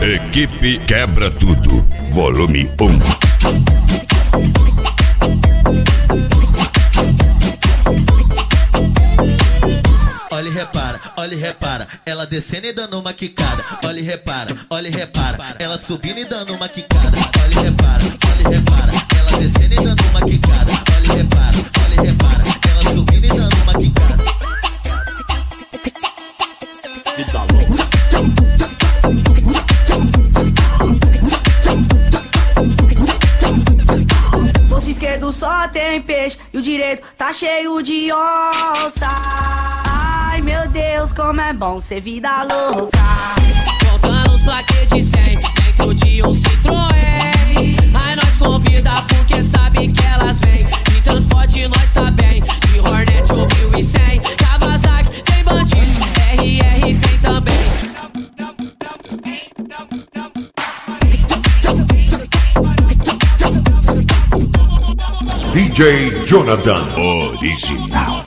Equipe Quebra Tudo, volume 1. Olha e repara, ela descendo e dando uma quicada. Olha e repara, ela subindo e dando uma quicada. Olha e repara, ela descendo e dando uma quicada. Olha e repara, ela subindo e dando uma quicada. Vida louca. Bolso esquerdo só tem peixe e o direito tá cheio de onça. Ai meu Deus, como é bom ser vida louca. Contando os plaquês de 100 dentro de um Citroën. Aí nós convida porque sabe que elas vêm. De transporte nós tá bem, de Hornet ou 1100. Kawasaki tem bandido, RR tem também. DJ Jonathan Original.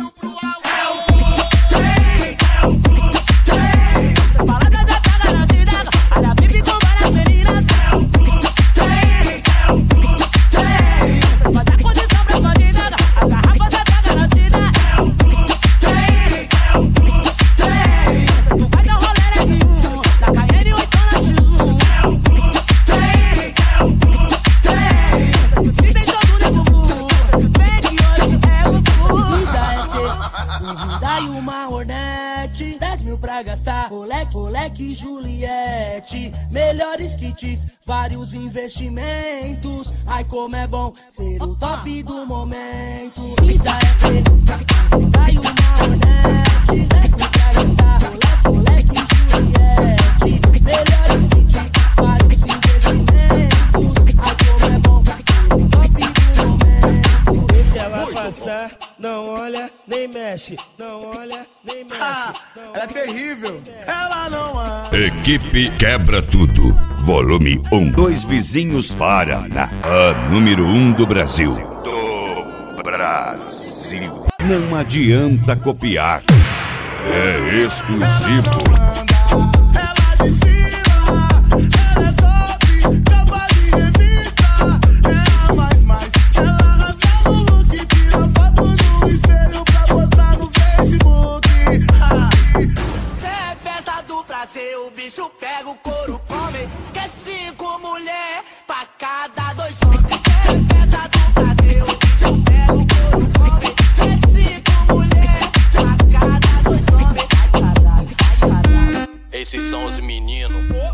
Moleque Juliette, melhores kits, vários investimentos. Ai como é bom ser o top do momento. Vida é ter, dai uma honete, 10 mil pra gastar. Moleque Juliette, melhores kits, vários investimentos. Ai como é bom ser o top do momento. Deixa ela passar, não olha nem mexe, não olha nem mexe. Ela é terrível, ela não é. Equipe Quebra Tudo, volume 1. Dois vizinhos Paraná, a número 1 do Brasil. Do Brasil. Não adianta copiar, é exclusivo. Ela desfila, ela é top, capa de revista. É a mais, ela arrasa no look, tira foto no espelho pra postar no Facebook. Cê é festa do prazer, o bicho pega o couro, come. Quer 5 mulher pra cada 2 homens. Cê é festa do prazer, o bicho pega o couro, come. Quer 5 mulher pra cada 2 homens. Ai caralho. Esses são os meninos,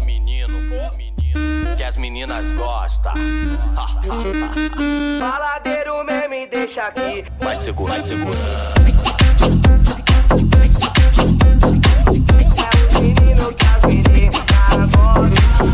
que as meninas gostam. Faladeiro mesmo, me deixa aqui. Vai segurando. É o menino que as meninas gostam.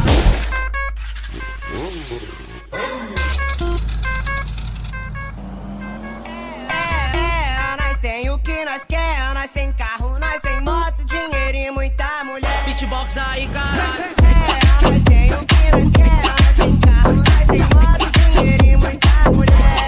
Nós tem o que nós quer, nós tem carro, nós tem moto, dinheiro e muita mulher. Beatbox aí, caralho. Nós tem o que nós quer, nós tem carro, nós tem moto, dinheiro e muita mulher.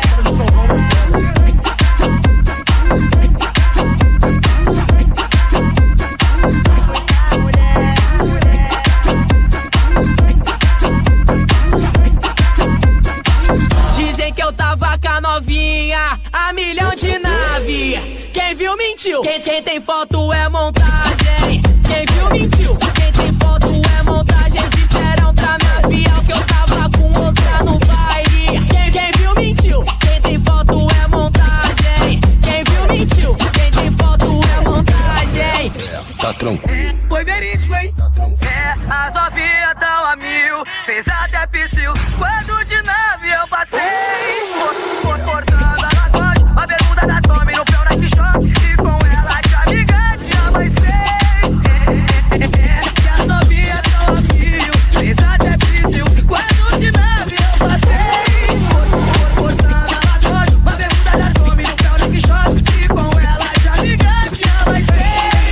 Dizem que eu tava com a novinha, a milhão de nave. Quem viu mentiu, quem tem foto é montagem. Quem viu mentiu, quem tem foto é montagem. Disseram pra minha fiel que eu tava com outra no baile. Quem viu mentiu, quem tem foto é montagem. Quem viu mentiu, quem tem foto é montagem. Tá tranquilo. Foi verídico, hein? As novinhas tão a 1000, fez até piscil. Quando de nave eu passei, cortando a lagote, a bermuda da Tommy no pé que choque. E com ela de amiga tinha mais 6. Que as novinhas tão a 1000, fez até piscil. Quando de nave eu passei, cortando a lagote, a bermuda da Tommy no pé que choque. E com ela de amiga tinha mais 6.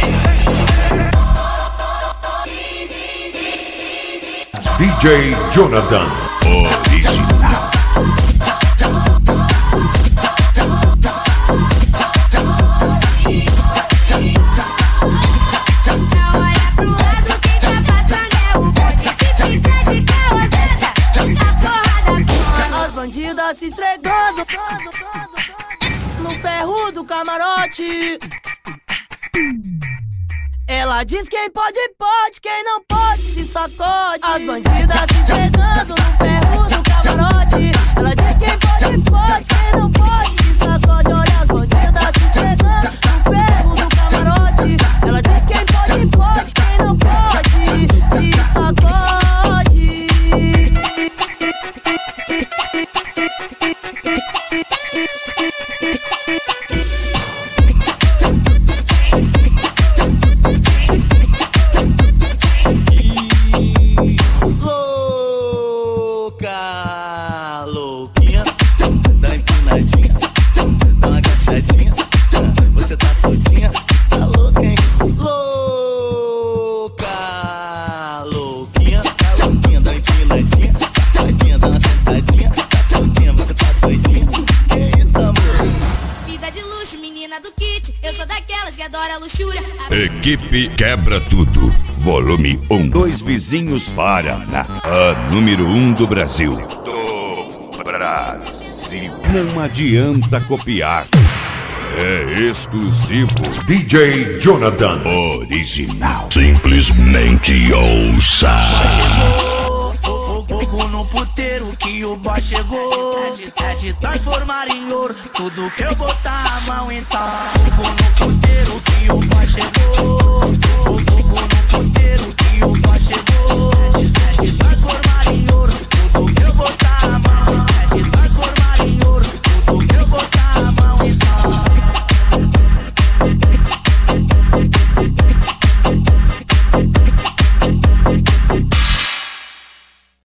DJ Jonathan Original. Não olha pro lado, quem tá passando é o bonde. camarote. Ela diz quem pode, quem não pode se sacode. As bandidas se esfregando no ferro do camarote. Ela diz quem pode, quem não pode se sacode. Olha as bandidas se esfregando no ferro do camarote. Ela diz quem pode, quem não pode se sacode. Louquinha, dá empinadinha, dá uma agachadinha. Você tá soltinha, tá louca, hein? Louquinha, dá empinadinha, safadinha, dá uma sentadinha. Tá soltinha, você tá doidinha. Que isso, amor? Vida de luxo, menina do kit. Eu sou daquelas que adora luxúria. Equipe Quebra Tudo, volume 1. Dois vizinhos Paraná, a número 1 do Brasil. Não adianta copiar. É exclusivo. DJ Jonathan. Original. Simplesmente ouça. Fogo no puteiro que o boy chegou. É de transformar em ouro tudo que eu botar a mão então. Fogo no puteiro